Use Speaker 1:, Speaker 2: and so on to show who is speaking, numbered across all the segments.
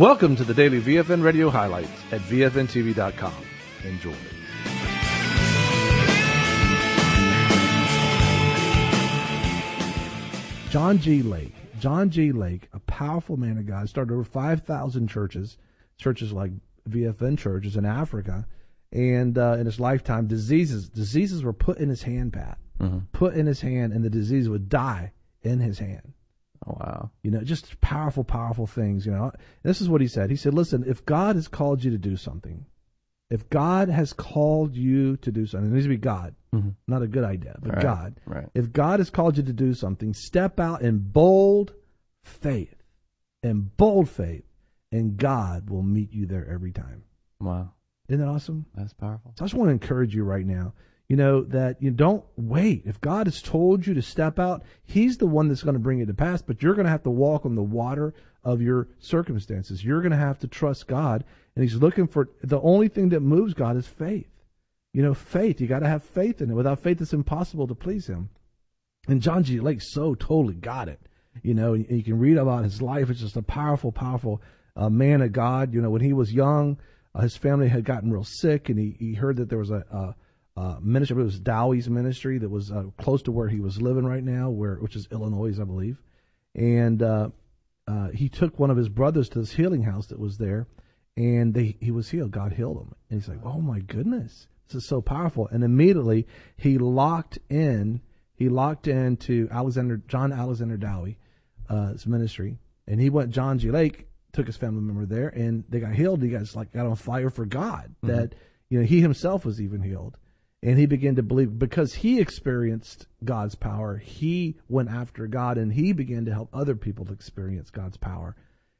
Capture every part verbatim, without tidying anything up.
Speaker 1: Welcome to the daily V F N Radio highlights at V F N T V dot com. Enjoy.
Speaker 2: John G. Lake. John G. Lake, a powerful man of God, started over five thousand churches, churches like V F N churches in Africa. And uh, in his lifetime, diseases diseases were put in his hand, Pat. Mm-hmm. Put in his hand, and the disease would die in his hand.
Speaker 3: Oh, wow.
Speaker 2: You know, just powerful, powerful things, you know. This is what he said. He said, listen, if God has called you to do something, if God has called you to do something, it needs to be God, mm-hmm. not a good idea, but
Speaker 3: right,
Speaker 2: God.
Speaker 3: Right.
Speaker 2: If God has called you to do something, step out in bold faith, in bold faith, and God will meet you there every time.
Speaker 3: Wow.
Speaker 2: Isn't that awesome?
Speaker 3: That's powerful.
Speaker 2: So I just want to encourage you right now, you know, that you don't wait. If God has told you to step out, He's the one that's going to bring it to pass, but you're going to have to walk on the water of your circumstances. You're going to have to trust God, and He's looking for, the only thing that moves God is faith. You know, faith, you got to have faith in it. Without faith, it's impossible to please Him. And John G. Lake so totally got it. You know, and you can read about his life. It's just a powerful, powerful uh, man of God. You know, when he was young, uh, his family had gotten real sick, and he, he heard that there was a, a Uh, ministry, it was Dowie's ministry that was uh, close to where he was living right now, where which is Illinois, I believe. And uh, uh, he took one of his brothers to this healing house that was there, and they, he was healed. God healed him. And he's like, oh, my goodness, this is so powerful. And immediately he locked in, he locked into Alexander, John Alexander Dowie's uh, ministry, and he went, John G. Lake took his family member there, and they got healed. He got, like, got on fire for God, mm-hmm. that, you know, he himself was even healed. And he began to believe, because he experienced God's power, he went after God, and he began to help other people to experience God's power.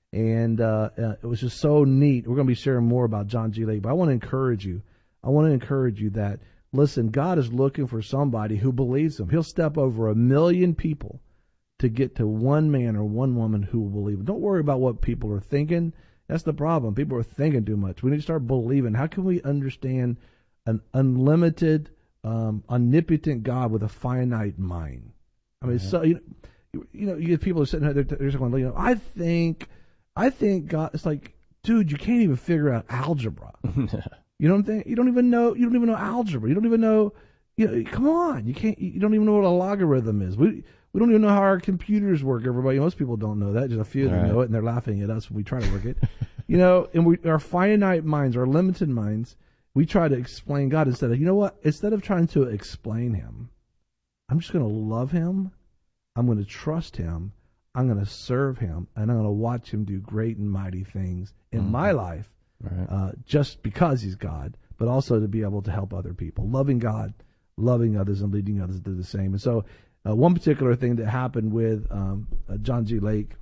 Speaker 2: And uh, uh, it was just so neat. We're going to be sharing more about John G. Lake, but I want to encourage you. I want to encourage you that, listen, God is looking for somebody who believes Him. He'll step over a million people to get to one man or one woman who will believe Him. Don't worry about what people are thinking. That's the problem. People are thinking too much. We need to start believing. How can we understand an unlimited, um, omnipotent God with a finite mind? I mean, mm-hmm. so you know, you know, you get people sitting there, they're just going, you know, I think, I think God. It's like, dude, you can't even figure out algebra. You know what I'm saying? You don't even know. You don't even know algebra. You don't even know. You know, come on, you can't. You don't even know what a logarithm is. We we don't even know how our computers work. Everybody, most people don't know that. Just a few of them right. know it, and they're laughing at us when we try to work it. You know, and we our finite minds, our limited minds. We try to explain God instead of, you know what, instead of trying to explain Him, I'm just going to love Him, I'm going to trust Him, I'm going to serve Him, and I'm going to watch Him do great and mighty things in mm-hmm. my life, right. uh, just because He's God, but also to be able to help other people. Loving God, loving others, and leading others to do the same. And so uh, one particular thing that happened with um, uh, John G. Lake,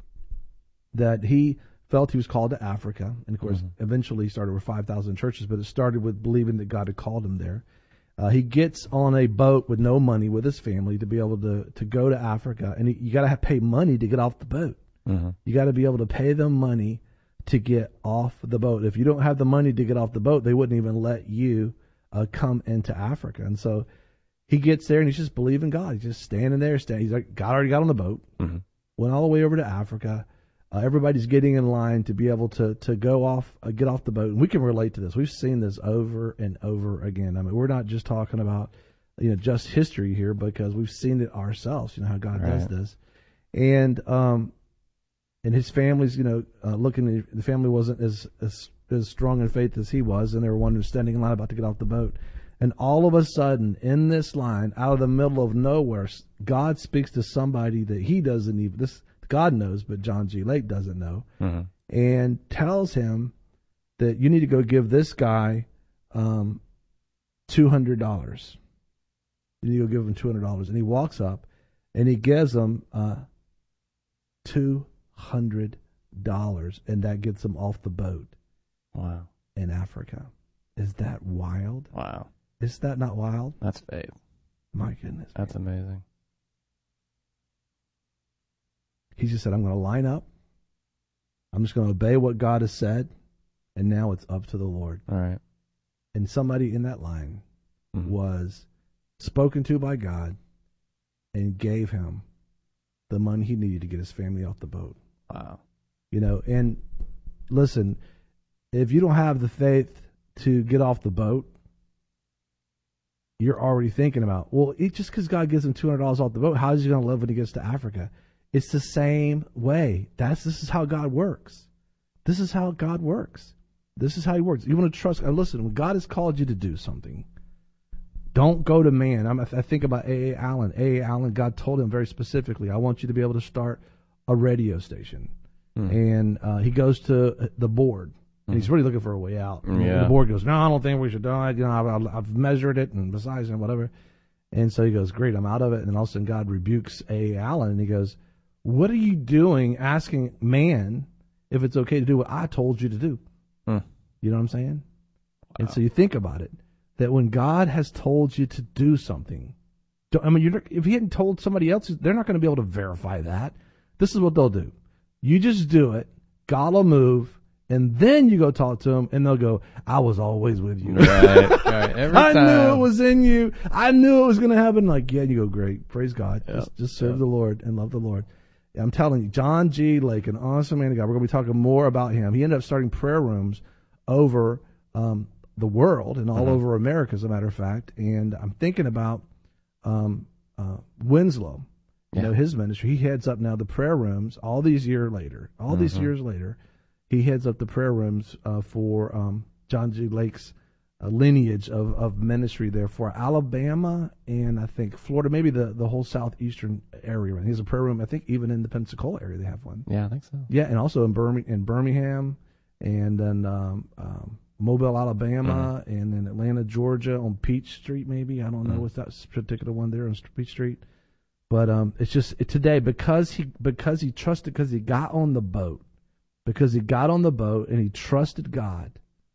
Speaker 2: that he felt he was called to Africa, and of course, mm-hmm. eventually he started with five thousand churches, but it started with believing that God had called him there. Uh, he gets on a boat with no money with his family to be able to, to go to Africa, and he, you got to pay money to get off the boat. Mm-hmm. You got to be able to pay them money to get off the boat. If you don't have the money to get off the boat, they wouldn't even let you uh, come into Africa. And so he gets there, and he's just believing God. He's just standing there. Standing. He's like, God already got on the boat, mm-hmm. went all the way over to Africa. Uh, everybody's getting in line to be able to to go off, uh, get off the boat. And we can relate to this. We've seen this over and over again. I mean, we're not just talking about, you know, just history here, because we've seen it ourselves. You know how God right. does this, and um, and his family's, you know, uh, looking. The family wasn't as, as as strong in faith as he was, and they were wondering, standing in line about to get off the boat. And all of a sudden, in this line, out of the middle of nowhere, God speaks to somebody that he doesn't even. This. God knows, but John G. Lake doesn't know, mm-hmm. and tells him that you need to go give this guy um, two hundred dollars. You need to go give him two hundred dollars. And he walks up, and he gives him uh, two hundred dollars, and that gets him off the boat.
Speaker 3: Wow.
Speaker 2: In Africa. Is that wild?
Speaker 3: Wow.
Speaker 2: Is that not wild?
Speaker 3: That's faith.
Speaker 2: My goodness.
Speaker 3: That's man. amazing.
Speaker 2: He just said, I'm going to line up. I'm just going to obey what God has said. And now it's up to the Lord.
Speaker 3: All right.
Speaker 2: And somebody in that line mm-hmm. was spoken to by God and gave him the money he needed to get his family off the boat.
Speaker 3: Wow.
Speaker 2: You know, and listen, if you don't have the faith to get off the boat, you're already thinking about, well, it, just because God gives him two hundred dollars off the boat, how is he going to live when he gets to Africa? It's the same way. That's This is how God works. This is how God works. This is how he works. You want to trust. Uh, listen, when God has called you to do something, don't go to man. I'm, I think about A A. Allen. A A. Allen, God told him very specifically, I want you to be able to start a radio station. Mm. And uh, he goes to the board. And he's really looking for a way out.
Speaker 3: Yeah.
Speaker 2: The board goes, no, I don't think we should do it. You know, I've, I've measured it, and besides, and whatever. And so he goes, great, I'm out of it. And then all of a sudden God rebukes A A. Allen, and he goes, what are you doing asking man if it's okay to do what I told you to do? Hmm. You know what I'm saying? Wow. And so you think about it, that when God has told you to do something, don't, I mean, you're, if he hadn't told somebody else, they're not going to be able to verify that. This is what they'll do. You just do it, God will move, and then you go talk to them, and they'll go, I was always with you.
Speaker 3: Right, right. Every
Speaker 2: I
Speaker 3: time.
Speaker 2: knew it was in you. I knew it was going to happen. Like, yeah, and you go, great. Praise God.
Speaker 3: Yep,
Speaker 2: Just, just serve
Speaker 3: yep.
Speaker 2: the Lord and love the Lord. I'm telling you, John G. Lake, an awesome man of God. We're going to be talking more about him. He ended up starting prayer rooms over um, the world and all mm-hmm. over America, as a matter of fact. And I'm thinking about um, uh, Winslow. You yeah. know, his ministry. He heads up now the prayer rooms all these years later. All mm-hmm. these years later. He heads up the prayer rooms uh, for um, John G. Lake's uh, lineage of, of ministry there for Alabama and I think Florida, maybe the, the whole southeastern area. He has a prayer room, I think even in the Pensacola area they have one.
Speaker 3: Yeah, I think so.
Speaker 2: Yeah, and also in, Birmingham, in Birmingham and then um, um, Mobile, Alabama, mm-hmm. and then Atlanta, Georgia on Peach Street maybe. I don't know mm-hmm. what's that particular one there on Peach Street. But um, it's just it, today because he because he trusted, because he got on the boat. Because he got on the boat and he trusted God.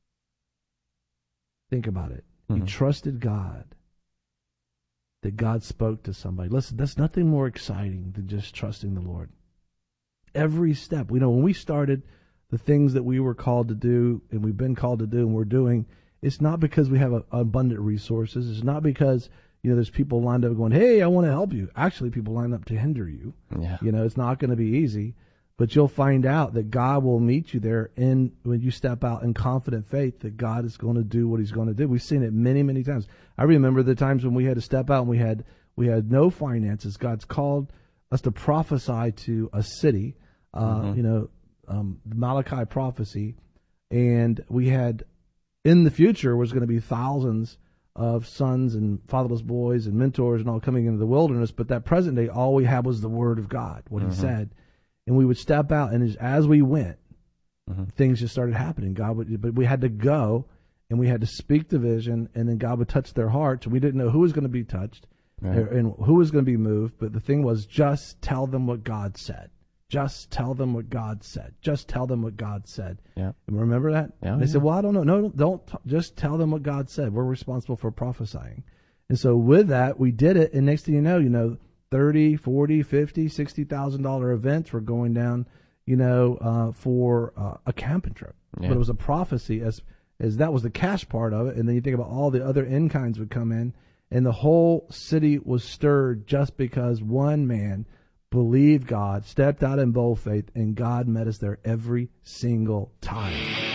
Speaker 2: Think about it. Mm-hmm. He trusted God. That God spoke to somebody. Listen, that's nothing more exciting than just trusting the Lord. Every step. We know when we started the things that we were called to do and we've been called to do and we're doing, it's not because we have a, abundant resources. It's not because, you know, there's people lined up going, hey, I want to help you. Actually, people line up to hinder you.
Speaker 3: Yeah.
Speaker 2: You know, it's not going to be easy. But you'll find out that God will meet you there, and when you step out in confident faith that God is going to do what he's going to do. We've seen it many, many times. I remember the times when we had to step out and we had we had no finances. God's called us to prophesy to a city, uh, mm-hmm. you know, um, the Malachi prophecy, and we had, in the future, was going to be thousands of sons and fatherless boys and mentors and all coming into the wilderness, but that present day, all we had was the word of God, what mm-hmm. he said. And we would step out, and as, as we went, mm-hmm. things just started happening. God would, but we had to go, and we had to speak the vision, and then God would touch their hearts. We didn't know who was going to be touched right. and who was going to be moved, but the thing was, just tell them what God said. Just tell them what God said. Just tell them what God said. Yeah. And remember that?
Speaker 3: Yeah,
Speaker 2: they
Speaker 3: yeah.
Speaker 2: said, well, I don't know. No, don't. T- just tell them what God said. We're responsible for prophesying. And so with that, we did it, and next thing you know, you know, thirty, forty, fifty, sixty thousand dollar events were going down, you know, uh, for uh, a camping trip. Yeah. But it was a prophecy as as that was the cash part of it, and then you think about all the other in kinds would come in, and the whole city was stirred just because one man believed God, stepped out in bold faith, and God met us there every single time.